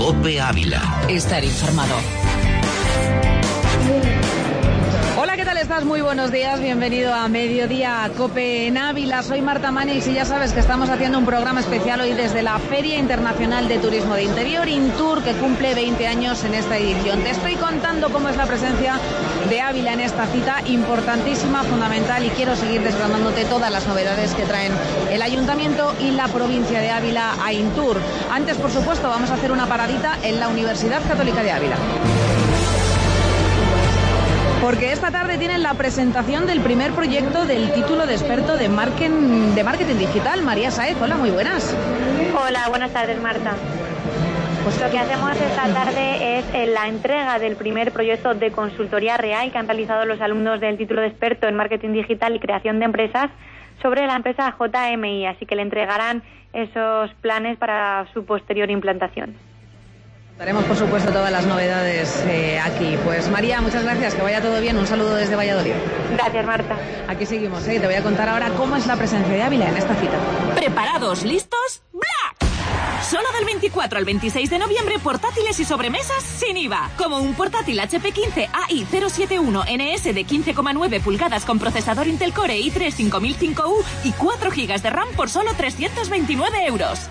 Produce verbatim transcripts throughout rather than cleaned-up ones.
COPE Ávila. Estar informado. Hola, ¿qué tal estás? Muy buenos días, bienvenido a Mediodía COPE en Ávila. Soy Marta Manix y ya sabes que estamos haciendo un programa especial hoy desde la Feria Internacional de Turismo de Interior, Intur, que cumple veinte años en esta edición. Te estoy contando cómo es la presencia de Ávila en esta cita importantísima, fundamental, y quiero seguir desgranándote todas las novedades que traen el Ayuntamiento y la provincia de Ávila a Intur. Antes, por supuesto, vamos a hacer una paradita en la Universidad Católica de Ávila, porque esta tarde tienen la presentación del primer proyecto del título de experto de marketing, de marketing digital. María Saez, hola, muy buenas. Hola, buenas tardes, Marta. Pues lo que hacemos esta tarde es la entrega del primer proyecto de consultoría real que han realizado los alumnos del título de experto en marketing digital y creación de empresas sobre la empresa J M I, así que le entregarán esos planes para su posterior implantación. Daremos, por supuesto, todas las novedades eh, aquí. Pues María, muchas gracias, que vaya todo bien. Un saludo desde Valladolid. Gracias, Marta. Aquí seguimos, ¿eh? Te voy a contar ahora cómo es la presencia de Ávila en esta cita. ¿Preparados? ¿Listos? ¡Black! Solo del veinticuatro al veintiséis de noviembre, portátiles y sobremesas sin I V A. Como un portátil H P quince A I cero siete uno N S de quince coma nueve pulgadas con procesador Intel Core i tres cinco mil cinco U y cuatro gigas de RAM por solo trescientos veintinueve euros.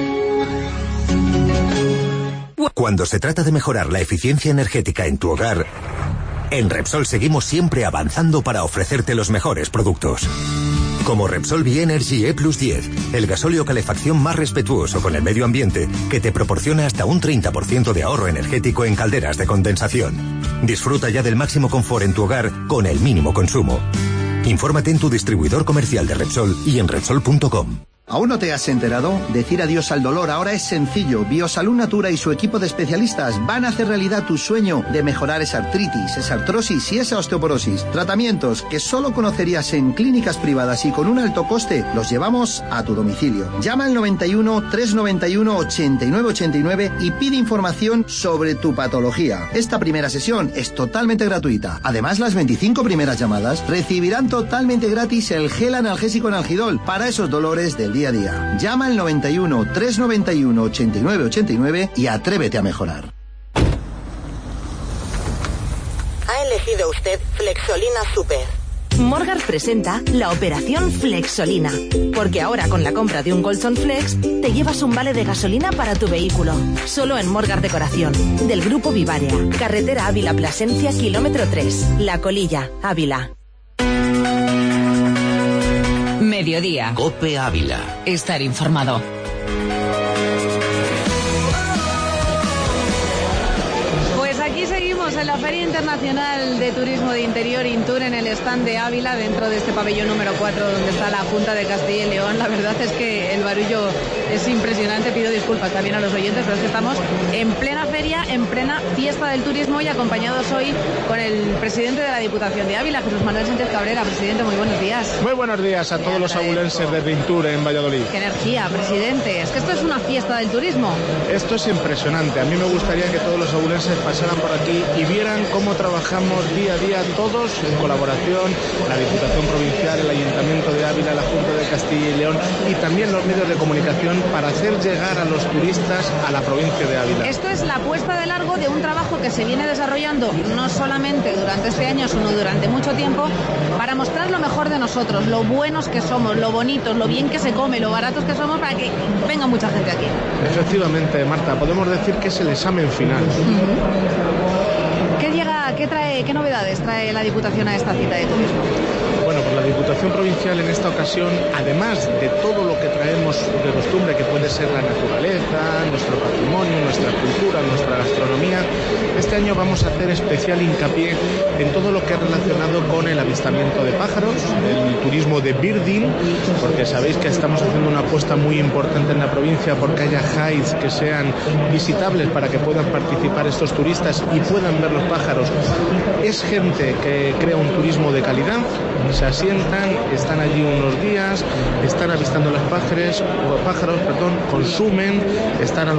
Cuando se trata de mejorar la eficiencia energética en tu hogar, en Repsol seguimos siempre avanzando para ofrecerte los mejores productos. Como Repsol B-Energy E plus diez, el gasóleo calefacción más respetuoso con el medio ambiente, que te proporciona hasta un treinta por ciento de ahorro energético en calderas de condensación. Disfruta ya del máximo confort en tu hogar con el mínimo consumo. Infórmate en tu distribuidor comercial de Repsol y en Repsol punto com. ¿Aún no te has enterado? Decir adiós al dolor ahora es sencillo. Biosalud Natura y su equipo de especialistas van a hacer realidad tu sueño de mejorar esa artritis, esa artrosis y esa osteoporosis. Tratamientos que solo conocerías en clínicas privadas y con un alto coste los llevamos a tu domicilio. Llama al noventa y uno, trescientos noventa y uno, ochenta y nueve ochenta y nueve y pide información sobre tu patología. Esta primera sesión es totalmente gratuita. Además, las veinticinco primeras llamadas recibirán totalmente gratis el gel analgésico Analgidol para esos dolores del día día a día. Llama al noventa y uno, trescientos noventa y uno, ochenta y nueve ochenta y nueve y atrévete a mejorar. Ha elegido usted Flexolina Super. Morgard presenta la operación Flexolina, porque ahora con la compra de un colchón Flex te llevas un vale de gasolina para tu vehículo. Solo en Morgard Decoración, del Grupo Vivaria, carretera Ávila Plasencia, kilómetro tres, La Colilla, Ávila. Mediodía. COPE Ávila. Estar informado. Pues aquí seguimos en la Feria Internacional de Turismo de Interior, Intur, en el stand de Ávila, dentro de este pabellón número cuatro donde está la Junta de Castilla y León. La verdad es que el barullo es impresionante, pido disculpas también a los oyentes, pero es que estamos en plena feria, en plena fiesta del turismo y acompañados hoy con el presidente de la Diputación de Ávila, Jesús Manuel Sánchez Cabrera. Presidente, muy buenos días. Muy buenos días a todos los abulenses de Intur en Valladolid. Qué energía, presidente. Es que esto es una fiesta del turismo. Esto es impresionante. A mí me gustaría que todos los abulenses pasaran por aquí y vieran cómo trabajamos día a día todos en colaboración, la Diputación Provincial, el Ayuntamiento de Ávila, la Junta de Castilla y León y también los medios de comunicación para hacer llegar a los turistas a la provincia de Ávila. Esto es la puesta de largo de un trabajo que se viene desarrollando no solamente durante este año, sino durante mucho tiempo, para mostrar lo mejor de nosotros, lo buenos que somos, lo bonitos, lo bien que se come, lo baratos que somos, para que venga mucha gente aquí. Efectivamente, Marta, podemos decir que es el examen final. Uh-huh. ¿Qué llega, qué trae, qué novedades trae la Diputación a esta cita de turismo? Bueno, pues la Diputación Provincial en esta ocasión, además de todo lo que traemos de costumbre, que puede ser la naturaleza, nuestro patrimonio, nuestra cultura, nuestra gastronomía, este año vamos a hacer especial hincapié en todo lo que es relacionado con el avistamiento de pájaros, el turismo de birding, porque sabéis que estamos haciendo una apuesta muy importante en la provincia porque haya hides que sean visitables para que puedan participar estos turistas y puedan ver los pájaros. Es gente que crea un turismo de calidad, se asientan, están allí unos días, están avistando los pájaros, pájaros, perdón, consumen, están alojándose en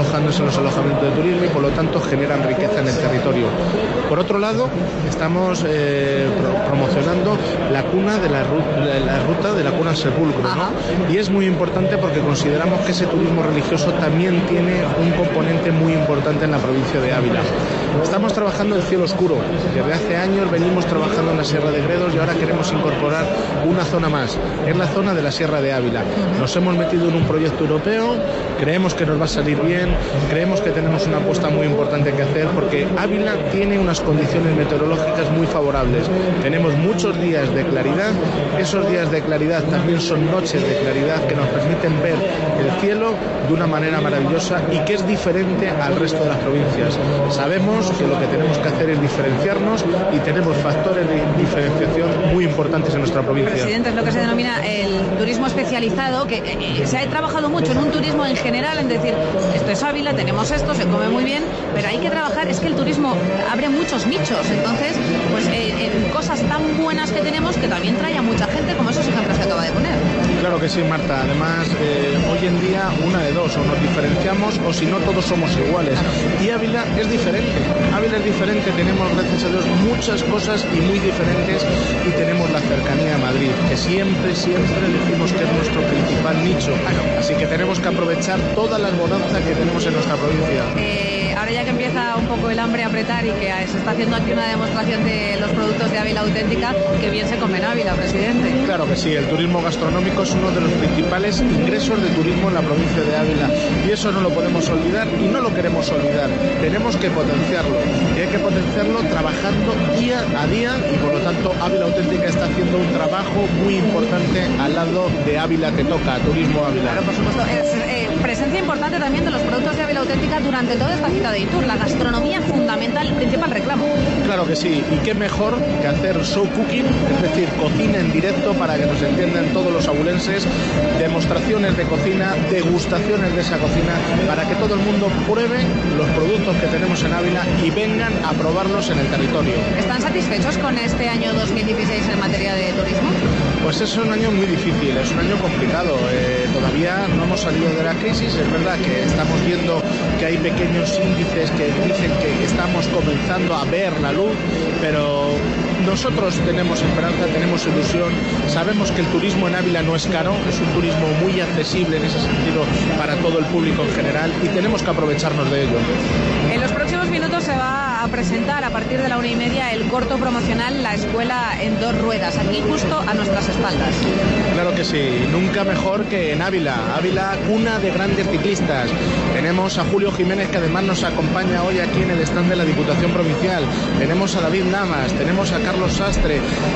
los alojamientos de turismo y por lo tanto generan riqueza en el territorio. Por otro lado, estamos eh, pro promocionando la cuna de la, ru la ruta de la cuna al sepulcro, ¿no? Y es muy importante porque consideramos que ese turismo religioso también tiene un componente muy importante en la provincia de Ávila. Estamos trabajando el cielo oscuro. Desde hace años venimos trabajando en la Sierra de Gredos y ahora queremos incorporar una zona más. Es la zona de la Sierra de Ávila. Nos hemos metido en un proyecto europeo, creemos que nos va a salir bien, creemos que tenemos una apuesta muy importante que hacer porque Ávila tiene unas condiciones meteorológicas muy favorables. Tenemos muchos días de claridad, esos días de claridad también son noches de claridad que nos permiten ver el cielo de una manera maravillosa y que es diferente al resto de las provincias. Sabemos que lo que tenemos que hacer es diferenciarnos y tenemos factores de diferenciación muy importantes en nuestra provincia. Presidente, es lo que se denomina el turismo especializado, que eh, se ha trabajado mucho en un turismo en general, en decir, esto es Ávila, tenemos esto, se come muy bien, pero hay que trabajar, es que el turismo abre muchos nichos, entonces, pues eh, en cosas tan buenas que tenemos que también trae a mucha gente, como esos ejemplos que acaba de poner. Claro que sí, Marta. Además, eh, hoy en día una de dos, o nos diferenciamos o si no todos somos iguales. Y Ávila es diferente. Ávila es diferente, tenemos, gracias a Dios, muchas cosas y muy diferentes y tenemos la cercanía a Madrid, que siempre, siempre decimos que es nuestro principal nicho. Así que tenemos que aprovechar toda la bonanza que tenemos en nuestra provincia. Eh, ahora ya que empieza un poco el hambre a apretar y que se está haciendo aquí una demostración de los productos de Ávila auténtica, que bien se come en Ávila, presidente. Claro que sí, el turismo gastronómico es uno de los principales ingresos de turismo en la provincia de Ávila y eso no lo podemos olvidar y no lo queremos olvidar. Tenemos que potenciarlo y hay que potenciarlo trabajando día a día y por lo tanto Ávila Auténtica está haciendo un trabajo muy importante al lado de Ávila que toca, Turismo Ávila. Claro, por supuesto, es eh, presencia importante también de los productos de Ávila Auténtica durante toda esta cita de Itur, la gastronomía fundamental, el principal reclamo. Claro que sí, y qué mejor que hacer show cooking, es decir, cocina en directo para que nos entiendan todos los abulenses, demostraciones de cocina, degustaciones de esa cocina, para que todo el mundo pruebe los productos que tenemos en Ávila y vengan a probarlos en el territorio. ¿Están satisfechos con este año dos mil dieciséis en materia de turismo? Pues es un año muy difícil, es un año complicado. Eh, todavía no hemos salido de la crisis, es verdad que estamos viendo que hay pequeños índices que dicen que estamos comenzando a ver la luz, pero nosotros tenemos esperanza, tenemos ilusión, sabemos que el turismo en Ávila no es caro, es un turismo muy accesible en ese sentido para todo el público en general y tenemos que aprovecharnos de ello. En los próximos minutos se va a presentar a partir de la una y media el corto promocional La Escuela en Dos Ruedas, aquí justo a nuestras espaldas. Claro que sí, nunca mejor que en Ávila, Ávila cuna de grandes ciclistas. Tenemos a Julio Jiménez que además nos acompaña hoy aquí en el stand de la Diputación Provincial, tenemos a David Lamas, tenemos a Carlos Sastre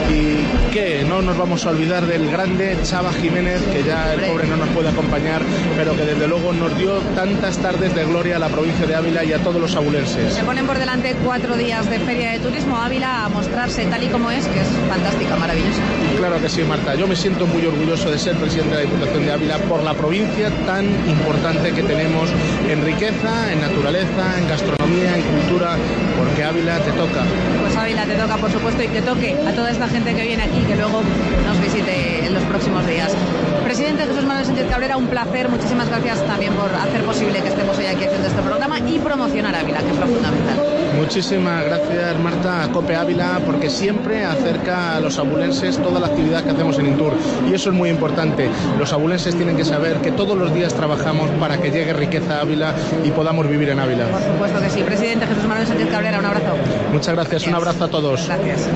y que no nos vamos a olvidar del grande Chava Jiménez, que ya el pobre no nos puede acompañar, pero que desde luego nos dio tantas tardes de gloria a la provincia de Ávila y a todos los abulenses. Se ponen por delante cuatro días de Feria de Turismo Ávila a mostrarse tal y como es, que es fantástica, maravillosa. Claro que sí, Marta. Yo me siento muy orgulloso de ser presidente de la Diputación de Ávila por la provincia tan importante que tenemos en riqueza, en naturaleza, en gastronomía, en cultura, porque Ávila te toca. Pues Ávila te toca, por supuesto, y que toque a toda esta gente que viene aquí, que luego nos visite en los próximos días. Presidente Jesús Manuel Sánchez Cabrera, un placer. Muchísimas gracias también por hacer posible que estemos hoy aquí haciendo este programa y promocionar Ávila, que es lo fundamental. Muchísimas gracias, Marta, a COPE Ávila, porque siempre acerca a los abulenses toda la actividad que hacemos en Intur. Y eso es muy importante. Los abulenses tienen que saber que todos los días trabajamos para que llegue riqueza a Ávila y podamos vivir en Ávila. Por supuesto que sí. Presidente Jesús Manuel Sánchez Cabrera, un abrazo. Muchas gracias, gracias. Un abrazo a todos. Gracias.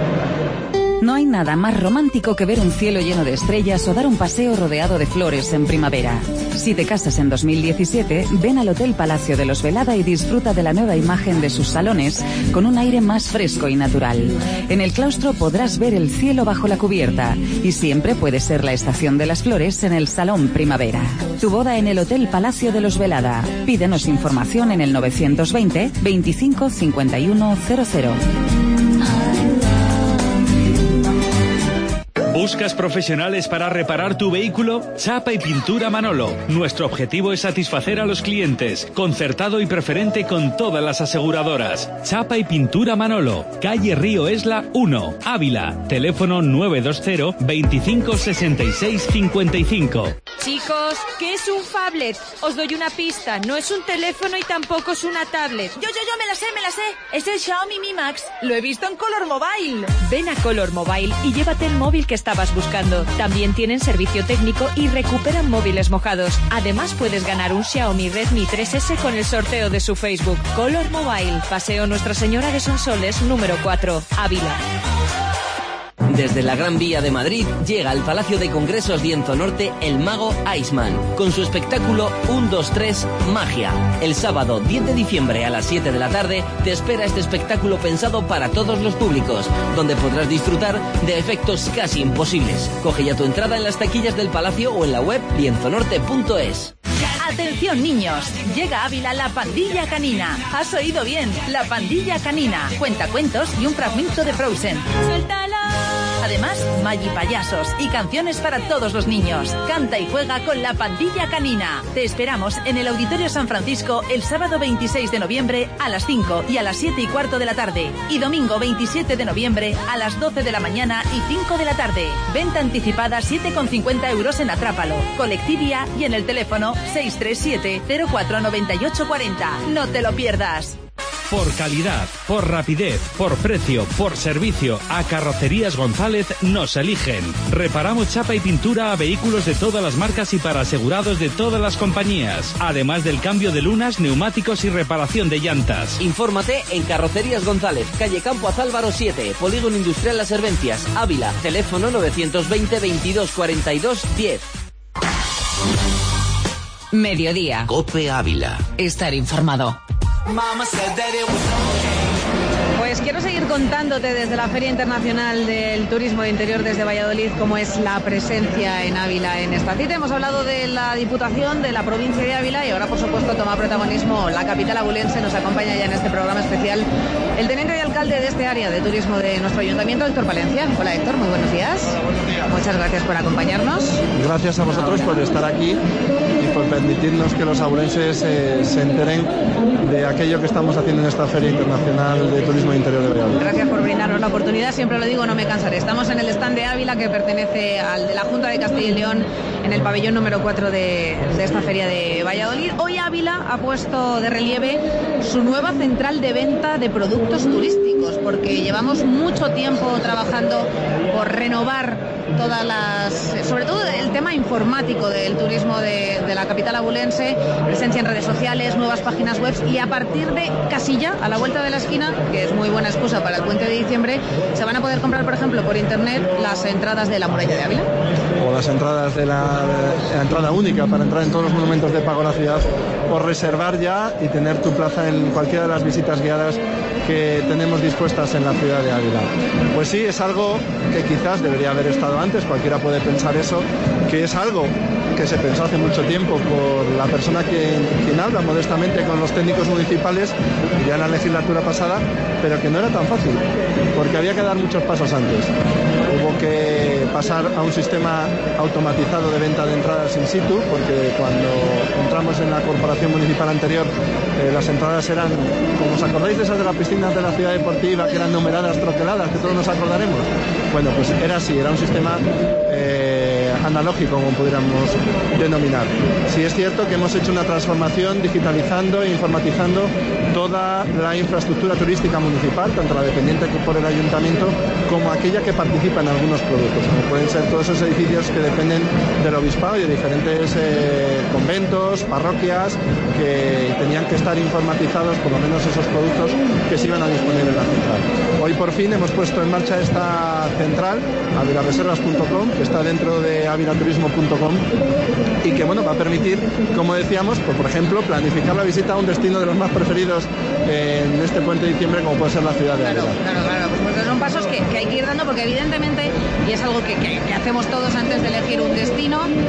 No hay nada más romántico que ver un cielo lleno de estrellas o dar un paseo rodeado de flores en primavera. Si te casas en dos mil diecisiete, ven al Hotel Palacio de los Velada y disfruta de la nueva imagen de sus salones con un aire más fresco y natural. En el claustro podrás ver el cielo bajo la cubierta y siempre puede ser la estación de las flores en el Salón Primavera. Tu boda en el Hotel Palacio de los Velada. Pídenos información en el novecientos veinte, veinticinco, cincuenta y uno, cero cero. ¿Buscas profesionales para reparar tu vehículo? Chapa y Pintura Manolo. Nuestro objetivo es satisfacer a los clientes, concertado y preferente con todas las aseguradoras. Chapa y Pintura Manolo, calle Río Esla uno, Ávila. Teléfono nueve dos cero, veinticinco sesenta y seis cincuenta y cinco. Chicos, ¿qué es un phablet? Os doy una pista, no es un teléfono y tampoco es una tablet. Yo, yo, yo, me la sé, me la sé. Es el Xiaomi Mi Max. Lo he visto en Color Mobile. Ven a Color Mobile y llévate el móvil que estabas buscando. También tienen servicio técnico y recuperan móviles mojados. Además puedes ganar un Xiaomi Redmi tres ese con el sorteo de su Facebook. Color Mobile, Paseo Nuestra Señora de Sonsoles, número cuatro, Ávila. Desde la Gran Vía de Madrid llega al Palacio de Congresos Lienzo Norte el mago Iceman, con su espectáculo uno dos tres Magia. El sábado diez de diciembre a las siete de la tarde te espera este espectáculo pensado para todos los públicos, donde podrás disfrutar de efectos casi imposibles. Coge ya tu entrada en las taquillas del Palacio o en la web lienzo norte punto es. Atención niños, llega a Ávila la Pandilla Canina. Has oído bien, la Pandilla Canina. Cuentacuentos y un fragmento de Frozen. ¡Suéltala! Además, Maggi Payasos y canciones para todos los niños. Canta y juega con la Pandilla Canina. Te esperamos en el Auditorio San Francisco el sábado veintiséis de noviembre a las cinco y a las siete y cuarto de la tarde. Y domingo veintisiete de noviembre a las doce de la mañana y cinco de la tarde. Venta anticipada siete con cincuenta euros en Atrápalo, Colectivia y en el teléfono seis tres siete, cero cuatro nueve ocho cuatro cero. No te lo pierdas. Por calidad, por rapidez, por precio, por servicio, a Carrocerías González nos eligen. Reparamos chapa y pintura a vehículos de todas las marcas y para asegurados de todas las compañías. Además del cambio de lunas, neumáticos y reparación de llantas. Infórmate en Carrocerías González, calle Campo Azálvaro siete, Polígono Industrial Las Hervencias, Ávila. Teléfono novecientos veinte, veintidós cuarenta y dos, diez. Mediodía. COPE Ávila. Estar informado. Pues quiero seguir contándote desde la Feria Internacional del Turismo de Interior desde Valladolid cómo es la presencia en Ávila en esta cita. Hemos hablado de la Diputación, de la provincia de Ávila y ahora por supuesto toma protagonismo la capital abulense. Nos acompaña ya en este programa especial el teniente de alcalde de este área de turismo de nuestro ayuntamiento, Héctor Palencia. Hola Héctor, muy buenos días. Hola, buenos días. Muchas gracias por acompañarnos. Gracias a vosotros por estar aquí y por permitirnos que los abulenses eh, se enteren de aquello que estamos haciendo en esta Feria Internacional de Turismo de Interior de Valladolid. Gracias por brindarnos la oportunidad, siempre lo digo, no me cansaré. Estamos en el stand de Ávila que pertenece al de la Junta de Castilla y León en el pabellón número cuatro de, de esta Feria de Valladolid. Hoy Ávila ha puesto de relieve su nueva central de venta de productos turísticos porque llevamos mucho tiempo trabajando por renovar todas las, sobre todo el tema informático del turismo de, de la capital abulense, presencia en redes sociales, nuevas páginas web y a partir de Casilla, a la vuelta de la esquina, que es muy buena excusa para el puente de diciembre, se van a poder comprar, por ejemplo, por internet las entradas de la muralla de Ávila. O las entradas de la, de la entrada única para entrar en todos los monumentos de pago a la ciudad o reservar ya y tener tu plaza en cualquiera de las visitas guiadas que tenemos dispuestas en la ciudad de Ávila. Pues sí, es algo que quizás debería haber estado antes, cualquiera puede pensar eso, que es algo que se pensó hace mucho tiempo por la persona que, quien habla modestamente con los técnicos municipales ya en la legislatura pasada, pero que no era tan fácil, porque había que dar muchos pasos antes. Hubo que pasar a un sistema automatizado de venta de entradas in situ, porque cuando entramos en la corporación municipal anterior, eh, las entradas eran, como os acordáis de esas de las piscinas de la ciudad deportiva, que eran numeradas, troqueladas, que todos nos acordaremos. Bueno, pues era así, era un sistema eh, analógico, como pudiéramos denominar. Sí es cierto que hemos hecho una transformación digitalizando e informatizando toda la infraestructura turística municipal, tanto la dependiente por el ayuntamiento como aquella que participa en algunos productos, como pueden ser todos esos edificios que dependen del obispado y de diferentes eh, conventos, parroquias, que tenían que estar informatizados, por lo menos esos productos que se iban a disponer en la central. Hoy por fin hemos puesto en marcha esta central, avilareservas punto com, que está dentro de avilaturismo punto com y que bueno, va a permitir, como decíamos, pues, por ejemplo, planificar la visita a un destino de los más preferidos en este puente de diciembre, como puede ser la ciudad de Ávila. Claro, claro, claro, pues porque son pasos que, que hay que ir dando, porque evidentemente, y es algo que, que, que hacemos todos antes de elegir un destino,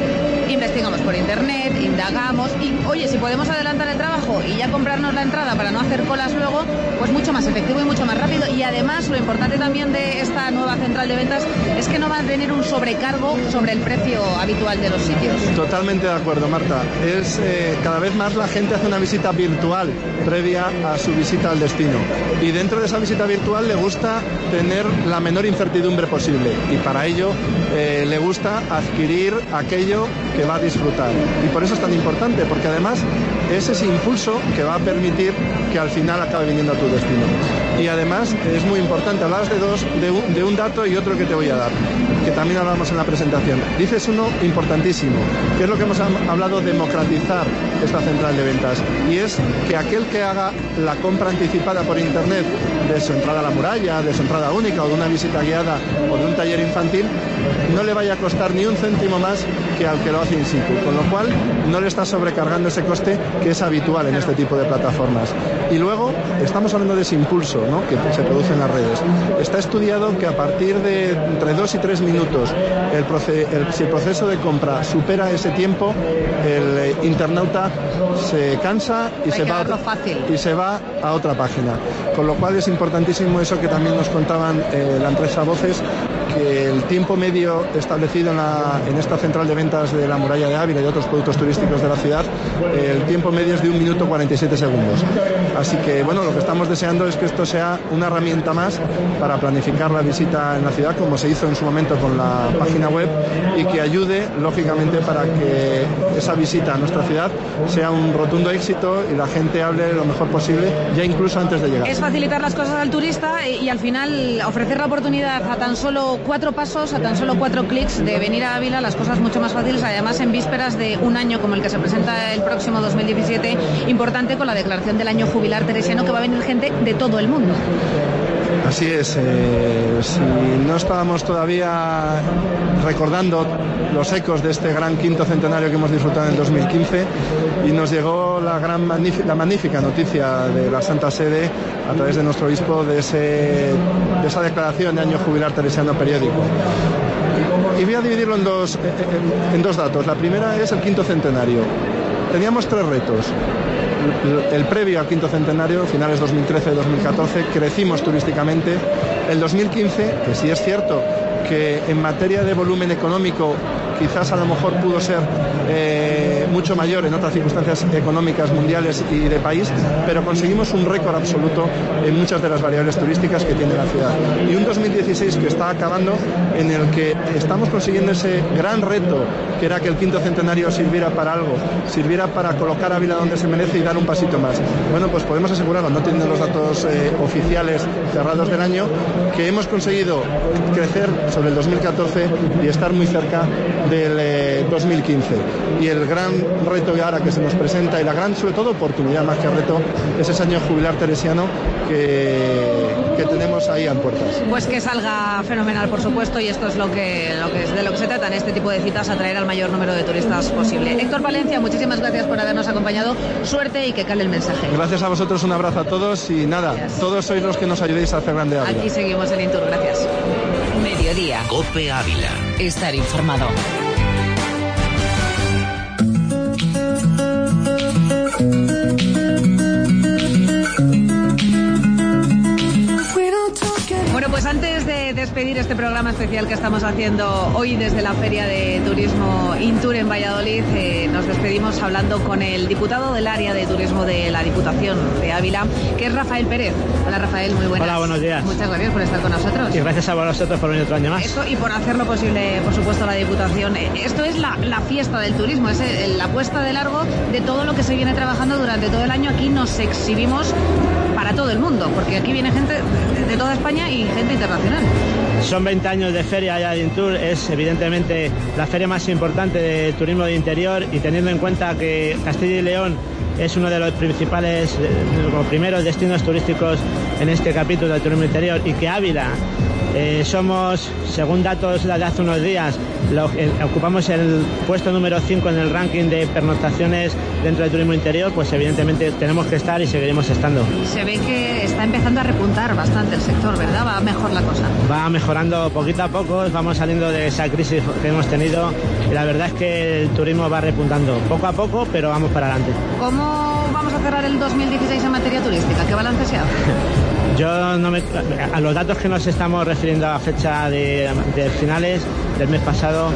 investigamos por internet, indagamos y, oye, si podemos adelantar el trabajo y ya comprarnos la entrada para no hacer colas luego, pues mucho más efectivo y mucho más rápido. Y además, lo importante también de esta nueva central de ventas es que no va a tener un sobrecargo sobre el precio habitual de los sitios. Totalmente de acuerdo, Marta. Es eh, cada vez más la gente hace una visita virtual previa a su visita al destino. Y dentro de esa visita virtual le gusta tener la menor incertidumbre posible. Y para ello eh, le gusta adquirir aquello que va a disfrutar. Y por eso es tan importante, porque además es ese impulso que va a permitir que al final acabe viniendo a tu destino. Y además es muy importante, hablabas de dos, de un, de un dato y otro que te voy a dar, que también hablamos en la presentación. Dices uno importantísimo, que es lo que hemos hablado, democratizar esta central de ventas, y es que aquel que haga la compra anticipada por internet de su entrada a la muralla, de su entrada única o de una visita guiada o de un taller infantil, no le vaya a costar ni un céntimo más que al que lo hace in situ, con lo cual no le está sobrecargando ese coste que es habitual en este tipo de plataformas. Y luego estamos hablando de ese impulso, ¿no?, que se produce en las redes. Está estudiado que a partir de entre dos y tres minutos, el proce- el, si el proceso de compra supera ese tiempo, el eh, internauta se cansa y se, va a, fácil. y se va a otra página. Con lo cual es importantísimo eso que también nos contaban eh, la empresa Voces, que el tiempo medio establecido en, la, en esta central de ventas de la Muralla de Ávila y de otros productos turísticos de la ciudad, eh, el tiempo medio es de un minuto cuarenta y siete segundos. Así que, bueno, lo que estamos deseando es que esto sea una herramienta más para planificar la visita en la ciudad, como se hizo en su momento con la página web, y que ayude, lógicamente, para que esa visita a nuestra ciudad sea un rotundo éxito y la gente hable lo mejor posible, ya incluso antes de llegar. Es facilitar las cosas al turista y, y al final ofrecer la oportunidad a tan solo cuatro pasos, a tan solo cuatro clics de venir a Ávila, las cosas mucho más fáciles, además en vísperas de un año como el que se presenta el próximo dos mil diecisiete, importante, con la declaración del año jubilar teresiano, que va a venir gente de todo el mundo. Así es, eh, si no estábamos todavía recordando los ecos de este gran quinto centenario que hemos disfrutado en el dos mil quince, y nos llegó la gran la magnífica noticia de la Santa Sede a través de nuestro obispo de, ese, de esa declaración de año jubilar teresiano periódico. Y voy a dividirlo en dos, en, en dos datos. La primera es el quinto centenario. Teníamos tres retos. El previo al quinto centenario, finales dos mil trece dos mil catorce, crecimos turísticamente. El dos mil quince, que sí es cierto que en materia de volumen económico quizás a lo mejor pudo ser eh, mucho mayor en otras circunstancias económicas mundiales y de país, pero conseguimos un récord absoluto en muchas de las variables turísticas que tiene la ciudad. Y un dos mil dieciséis que está acabando, en el que estamos consiguiendo ese gran reto, que era que el quinto centenario sirviera para algo, sirviera para colocar a Ávila donde se merece y dar un pasito más. Bueno, pues podemos asegurarlo, no teniendo los datos eh, oficiales cerrados del año, que hemos conseguido crecer sobre el dos mil catorce y estar muy cerca del eh, dos mil quince. Y el gran reto ahora que se nos presenta, y la gran, sobre todo, oportunidad más que reto, es ese año jubilar teresiano que, que tenemos ahí a puertas. Pues que salga fenomenal, por supuesto, y esto es lo que, lo que es de lo que se trata en este tipo de citas, atraer al mayor número de turistas posible. Héctor Palencia, muchísimas gracias por habernos acompañado. Suerte y que cale el mensaje. Gracias a vosotros, un abrazo a todos y nada, gracias. Todos sois los que nos ayudéis a hacer grande Ávila. Aquí seguimos en Intur, gracias. Mediodía. COPE Ávila. Estar informado. Bueno, pues antes de despedir este programa especial que estamos haciendo hoy desde la Feria de Turismo Intur en Valladolid, eh, nos despedimos hablando con el diputado del área de turismo de la Diputación de Ávila, que es Rafael Pérez. Hola, Rafael, muy buenas. Hola, buenos días. Muchas gracias por estar con nosotros. Y gracias a vosotros por venir otro año más. Esto, y por hacer lo posible, por supuesto, a la Diputación. Esto es la, la fiesta del turismo, es el, la puesta de largo de todo lo que se viene trabajando durante todo el año. Aquí nos exhibimos para todo el mundo, porque aquí viene gente de, de toda España y gente internacional. Son veinte años de feria ya de Intur, es evidentemente la feria más importante de turismo de interior, y teniendo en cuenta que Castilla y León es uno de los principales, como primeros destinos turísticos en este capítulo del turismo interior, y que Ávila Eh, somos, según datos de hace unos días, lo, eh, ocupamos el puesto número cinco en el ranking de pernoctaciones dentro del turismo interior, pues evidentemente tenemos que estar y seguiremos estando. Se ve que está empezando a repuntar bastante el sector, ¿verdad? Va mejor la cosa. Va mejorando poquito a poco, vamos saliendo de esa crisis que hemos tenido y la verdad es que el turismo va repuntando poco a poco, pero vamos para adelante. ¿Cómo vamos a cerrar el dos mil dieciséis en materia turística? ¿Qué balance se hace? Yo no me, a los datos que nos estamos refiriendo a fecha de, de finales del mes pasado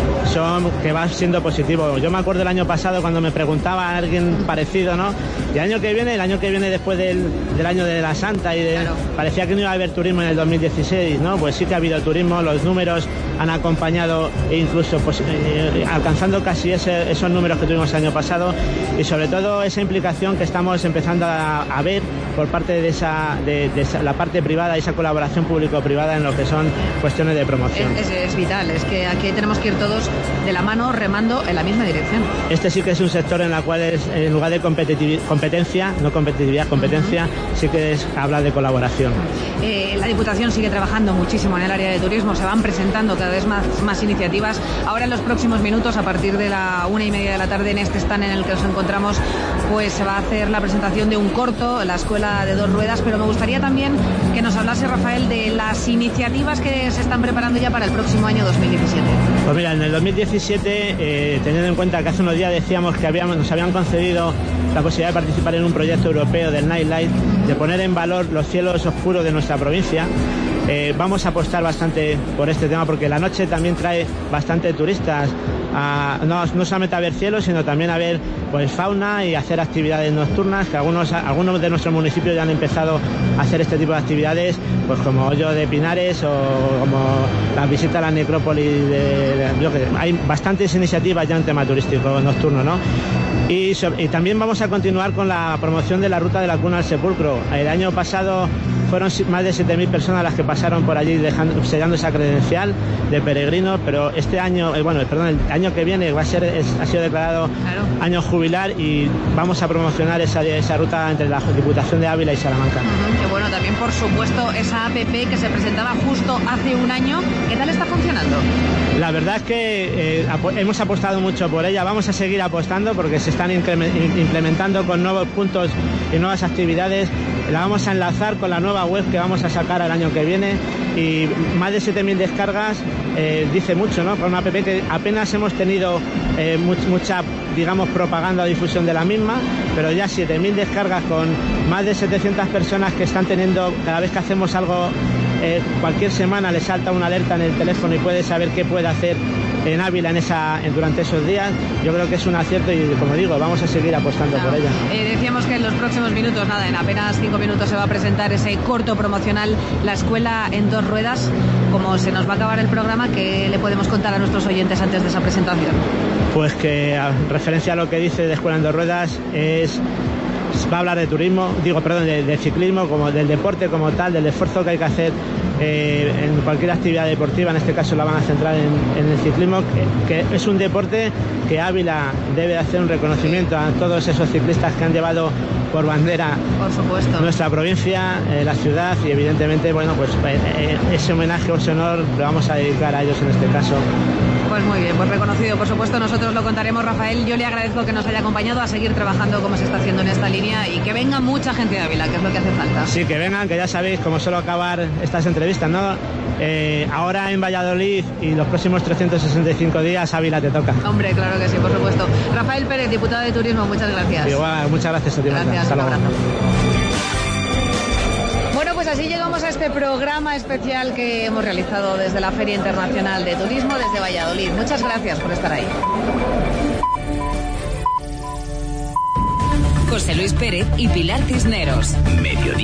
son que va siendo positivo. Yo me acuerdo el año pasado cuando me preguntaba a alguien parecido, ¿no? Y el año que viene, el año que viene después del, del año de la Santa y de, claro. parecía que no iba a haber turismo en el dos mil dieciséis, ¿no? Pues sí que ha habido turismo, los números han acompañado e incluso pues, eh, alcanzando casi ese, esos números que tuvimos el año pasado y sobre todo esa implicación que estamos empezando a, a ver por parte de esa, de, de esa, la parte privada y esa colaboración público-privada en lo que son cuestiones de promoción. Es, es, es vital, es que aquí tenemos que ir todos de la mano remando en la misma dirección. Este sí que es un sector en el cual es, en lugar de competencia, no competitividad, competencia, uh-huh. sí que es habla de colaboración. Eh, la Diputación sigue trabajando muchísimo en el área de turismo, se van presentando cada vez más, más iniciativas. Ahora en los próximos minutos, a partir de la una y media de la tarde, en este stand en el que nos encontramos, pues se va a hacer la presentación de un corto, la Escuela de Dos Ruedas, pero me gustaría también que nos hablase, Rafael, de las iniciativas que se están preparando ya para el próximo año dos mil diecisiete. Pues mira, en el dos mil diecisiete, eh, teniendo en cuenta que hace unos días decíamos que habíamos, nos habían concedido la posibilidad de participar en un proyecto europeo del Nightlight, de poner en valor los cielos oscuros de nuestra provincia, eh, vamos a apostar bastante por este tema porque la noche también trae bastante turistas, a, no, no solamente a ver cielos, sino también a ver pues fauna y hacer actividades nocturnas, que algunos, algunos de nuestros municipios ya han empezado a hacer este tipo de actividades, pues como Hoyo de Pinares o como la visita a la necrópolis de, de, yo que, hay bastantes iniciativas ya en tema turístico nocturno, ¿no? Y, y también vamos a continuar con la promoción de la ruta de la Cuna al Sepulcro. El año pasado fueron más de siete mil personas las que pasaron por allí dejando, sellando esa credencial de peregrinos, pero este año, eh, bueno, perdón, el año que viene va a ser, es, ha sido declarado claro. año jubilar y vamos a promocionar esa, esa ruta entre la Diputación de Ávila y Salamanca. Uh-huh, que bueno, también por supuesto esa app que se presentaba justo hace un año, ¿qué tal está funcionando? La verdad es que eh, hemos apostado mucho por ella, vamos a seguir apostando porque se están implementando con nuevos puntos y nuevas actividades. La vamos a enlazar con la nueva web que vamos a sacar el año que viene y más de siete mil descargas, eh, dice mucho, ¿no? Por una app que apenas hemos tenido eh, much, mucha, digamos, propaganda o difusión de la misma, pero ya siete mil descargas con más de setecientas personas que están teniendo, cada vez que hacemos algo, eh, cualquier semana le salta una alerta en el teléfono y puede saber qué puede hacer en Ávila en esa, en, durante esos días. Yo creo que es un acierto y, como digo, vamos a seguir apostando claro. por ella. Eh, decíamos que en los próximos minutos, nada, en apenas cinco minutos se va a presentar ese corto promocional, La Escuela en Dos Ruedas. Como se nos va a acabar el programa, ¿qué le podemos contar a nuestros oyentes antes de esa presentación? Pues que, a referencia a lo que dice de Escuela en Dos Ruedas, es... va a hablar de turismo, digo, perdón, de, de ciclismo, como del deporte como tal, del esfuerzo que hay que hacer eh, en cualquier actividad deportiva. En este caso la van a centrar en, en el ciclismo, que, que es un deporte que Ávila debe hacer un reconocimiento a todos esos ciclistas que han llevado por bandera por supuesto nuestra provincia, eh, la ciudad, y evidentemente, bueno, pues eh, ese homenaje o ese honor lo vamos a dedicar a ellos en este caso. Pues muy bien, pues reconocido, por supuesto, nosotros lo contaremos, Rafael. Yo le agradezco que nos haya acompañado a seguir trabajando como se está haciendo en esta línea y que venga mucha gente de Ávila, que es lo que hace falta. Sí, que vengan, que ya sabéis cómo suelo acabar estas entrevistas, ¿no? Eh, ahora en Valladolid y los próximos trescientos sesenta y cinco días Ávila te toca. Hombre, claro que sí, por supuesto. Rafael Pérez, diputado de Turismo, muchas gracias. Igual, muchas gracias a ti. Gracias, Hasta un luego. abrazo. Bueno, pues así llegamos a este programa especial que hemos realizado desde la Feria Internacional de Turismo, desde Valladolid. Muchas gracias por estar ahí. José Luis Pérez y Pilar Cisneros. Mediodía.